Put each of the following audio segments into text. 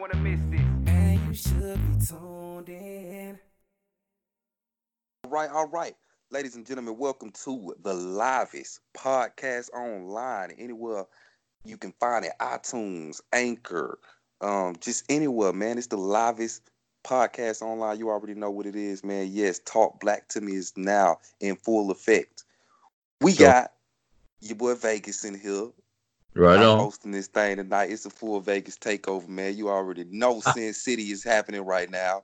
want to miss this. And you should be tuned in. All right. Ladies and gentlemen, welcome to the livest podcast online. Anywhere you can find it, iTunes, Anchor, just anywhere, man. It's the livest podcast online. You already know what it is, man. Yes, Talk Black to Me is now in full effect. We got your boy Vegas in here. Right I'm on. hosting this thing tonight. It's a full Vegas takeover, man. You already know Sin City is happening right now.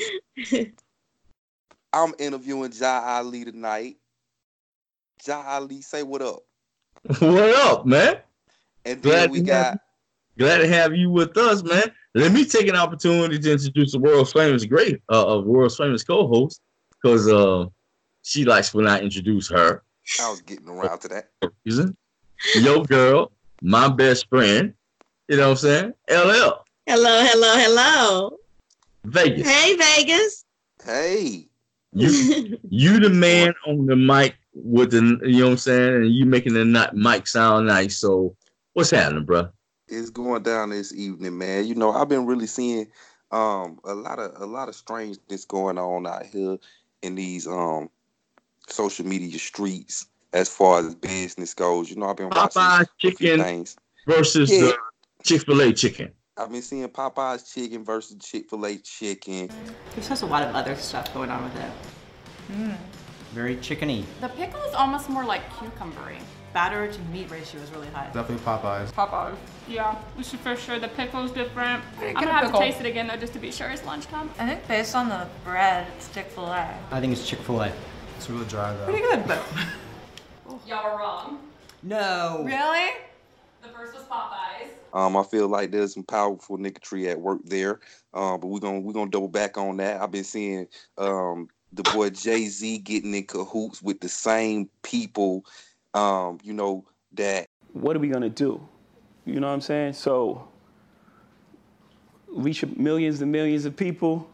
I'm interviewing Jah Ali tonight. Jah Ali, say what up. What up, man? And then glad to have you with us, man. Let me take an opportunity to introduce the world's famous co-host, because she likes when I introduce her. I was getting around to that. Yo, girl, my best friend. You know what I'm saying? LL. Hello. Vegas. Hey, Vegas. Hey. You the man on the mic with the, you know what I'm saying, and you making the mic sound nice. So what's happening, bro? It's going down this evening, man. You know, I've been really seeing a lot of strangeness going on out here in these social media streets as far as business goes. You know, I've been watching Popeye's chicken things versus the Chick-fil-A chicken. I've been seeing Popeye's chicken versus Chick-fil-A chicken. There's also a lot of other stuff going on with it. Very chickeny. The pickle is almost more like cucumbery. Batter to meat ratio is really high. Definitely Popeyes. Popeyes. Yeah, we should for sure. The pickle's different. I'm gonna have to taste it again though, just to be sure it's lunchtime. I think based on the bread, it's Chick-fil-A. I think it's Chick-fil-A. It's really dry though. Pretty good, but Y'all were wrong. No. Really? The first was Popeyes. I feel like there's some powerful nicketry at work there, but we're gonna double back on that. I've been seeing the boy Jay-Z getting in cahoots with the same people, you know, that. What are we gonna do? You know what I'm saying? So reach millions and millions of people,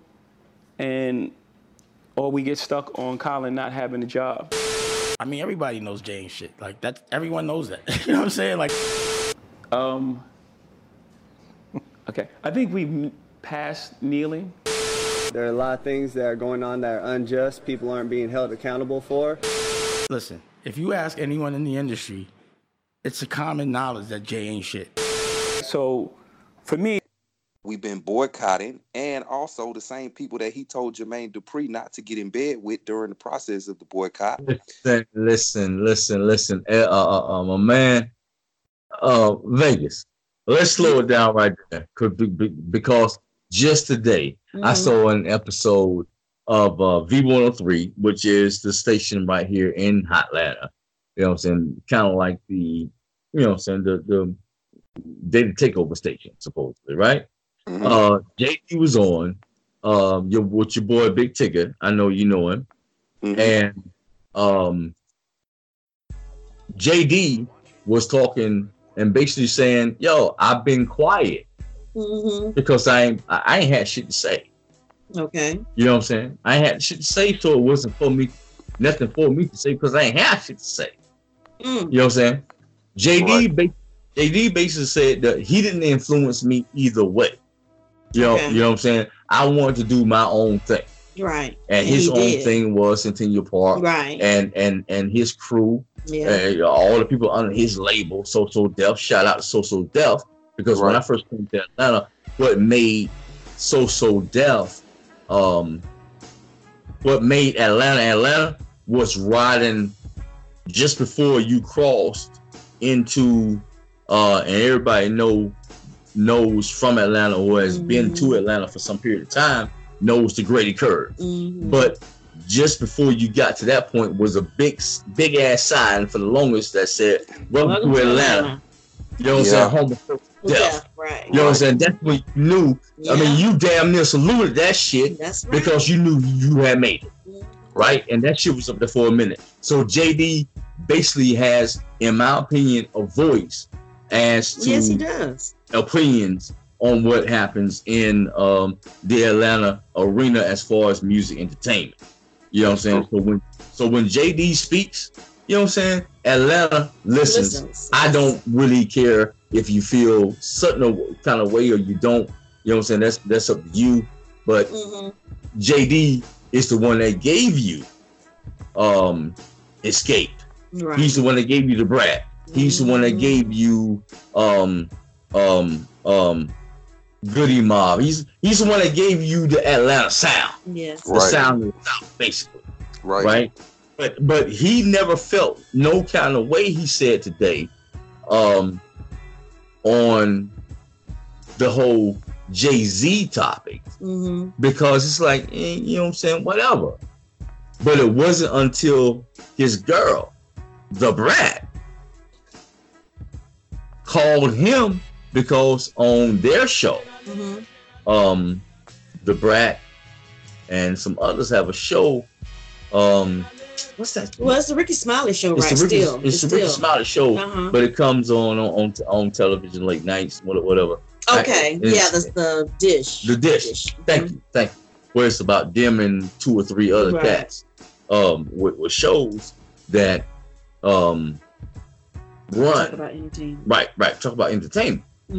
or we get stuck on Colin not having a job. I mean, everybody knows Jay ain't shit. Like that, everyone knows that. You know what I'm saying? Like, okay, I think we've passed kneeling. There are a lot of things that are going on that are unjust. People aren't being held accountable for. listen, if you ask anyone in the industry, it's a common knowledge that Jay ain't shit. So, for me, we've been boycotting, and also the same people that he told Jermaine Dupri not to get in bed with during the process of the boycott. Listen, my man, Vegas. Let's slow it down right there, because just today I saw an episode of V103, which is the station right here in Hotlanta. You know what I'm saying? Kind of like the, you know what I'm saying, the Data Takeover station, supposedly, right? Mm-hmm. JD was on with your boy Big Tigger. I know you know him. Mm-hmm. And JD was talking and basically saying, yo, I've been quiet because I ain't had shit to say. Okay. You know what I'm saying? I ain't had shit to say, so it wasn't for me, nothing for me to say because I ain't had shit to say. You know what I'm saying? JD basically said that he didn't influence me either way. You know what I'm saying? I wanted to do my own thing. Right. And his own thing was Centennial Park. Right. And his crew. Yeah. All the people under his label, So Def. Shout out to So Def. Because when I first came to Atlanta, what made So Def, what made Atlanta was riding just before you crossed into and everybody knows from Atlanta or has been to Atlanta for some period of time knows the Grady Curve. But just before you got to that point was a big ass sign for the longest that said welcome to Atlanta. You know what I'm saying? Home of Death. Right. You know what I'm saying? That's when you knew. I mean, you damn near saluted that shit because you knew you had made it. Right? And that shit was up there for a minute. So JD basically has, in my opinion, a voice as to he does. Opinions on what happens in the Atlanta arena as far as music entertainment. You know what I'm saying? So when JD speaks, you know what I'm saying? Atlanta listens. I don't really care if you feel certain kind of way or you don't. You know what I'm saying? That's up to you. But JD is the one that gave you Escape. Right. He's the one that gave you The Brat. He's the one that gave you Goody Mob. He's the one that gave you the Atlanta sound. Yes. The sound of the South, basically. Right. But he never felt no kind of way, he said today, on the whole Jay-Z topic. Because it's like, you know what I'm saying, whatever. But it wasn't until his girl, The Brat, called him, because on their show, The Brat and some others have a show. What's that? Well, it's the Ricky Smiley show, it's right? It's the Ricky Smiley show, but it comes on television late nights, whatever. Okay, that's the Dish. The Dish. Thank you. Where it's about them and 2 or 3 other cats, with shows that run. Talk about entertainment. Right. Talk about entertainment.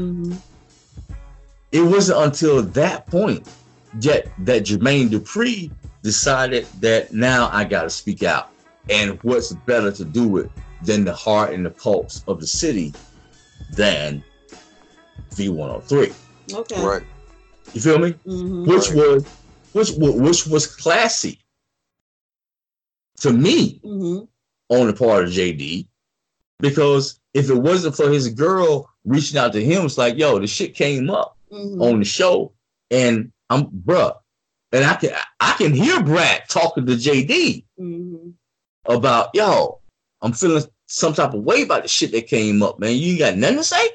It wasn't until that point yet that Jermaine Dupri decided that now I got to speak out. And what's better to do it than the heart and the pulse of the city than V103? Okay. Right. You feel me? Which was classy to me on the part of JD, because if it wasn't for his girl reaching out to him, it's like, yo, the shit came up on the show, and and I can hear Brad talking to JD about, yo, I'm feeling some type of way about the shit that came up, man. You ain't got nothing to say?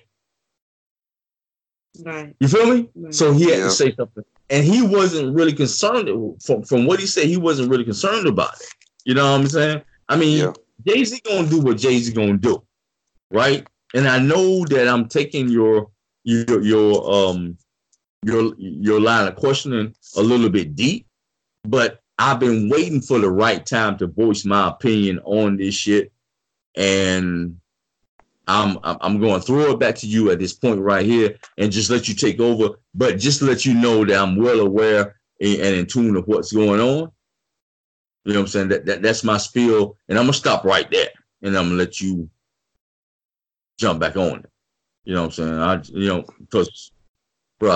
Right. You feel me? Right. So he had to say something. And he wasn't really concerned, from what he said, he wasn't really concerned about it. You know what I'm saying? I mean, Jay-Z gonna do what Jay-Z gonna do, right? And I know that I'm taking your line of questioning a little bit deep, but I've been waiting for the right time to voice my opinion on this shit, and I'm going to throw it back to you at this point right here and just let you take over, but just to let you know that I'm well aware and in tune of what's going on. You know what I'm saying? That's my spiel, and I'm gonna stop right there, and I'm gonna let you jump back on it. You know what I'm saying? Because, bro,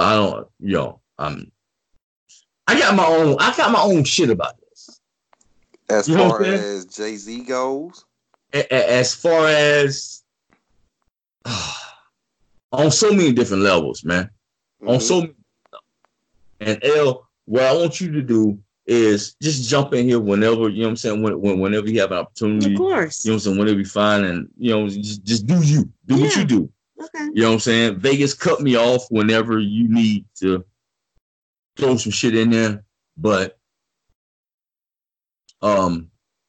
I got my own shit about this. As far as Jay-Z goes, as far as on so many different levels, man. On so many levels. And L, what I want you to do is just jump in here whenever, you know what I'm saying, whenever you have an opportunity. Of course. You know what I'm saying, whenever you find, and, you know, just do you. Do what you do. Okay. You know what I'm saying? Vegas, cut me off whenever you need to throw some shit in there. But I'm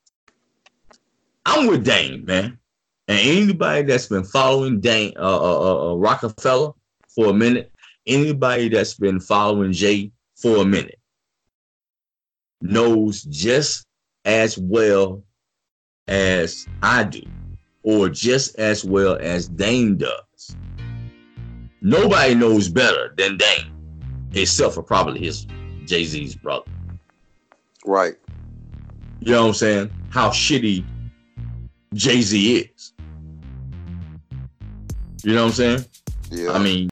with Dame, man. And anybody that's been following Dame, Rockefeller for a minute, anybody that's been following Jay for a minute, knows just as well as I do, or just as well as Dame does. Nobody knows better than Dame, except for probably his Jay-Z's brother. Right. You know what I'm saying? How shitty Jay-Z is. You know what I'm saying? Yeah. I mean,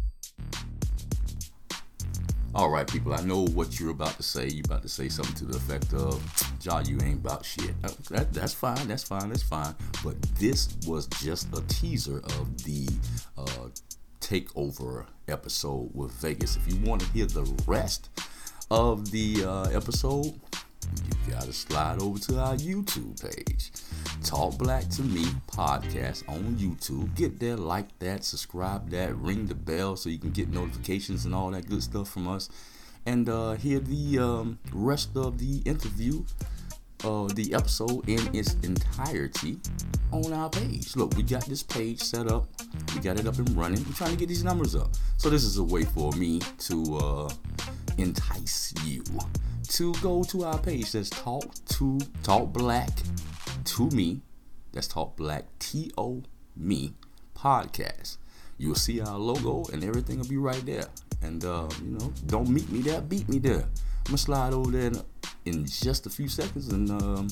all right, people, I know what you're about to say. You're about to say something to the effect of, Ja, you ain't about shit. That's fine. But this was just a teaser of the takeover episode with Vegas. If you want to hear the rest of the episode, you gotta slide over to our YouTube page. Talk Black to Me podcast on YouTube. Get there, like that, subscribe that, ring the bell so you can get notifications and all that good stuff from us. And hear the rest of the interview, the episode in its entirety on our page. Look, we got this page set up. We got it up and running. We're trying to get these numbers up. So this is a way for me to entice you to go to our page. That's Talk Black to Me. That's Talk Black to Me podcast. You'll see our logo and everything will be right there. And, don't meet me there, beat me there. I'm going to slide over there in just a few seconds and,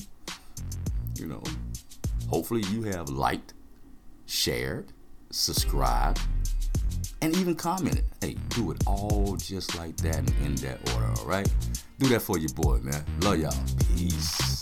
hopefully you have liked, shared, subscribed, and even commented. Hey, do it all just like that and in that order, all right? Do that for your boy, man. Love y'all. Peace.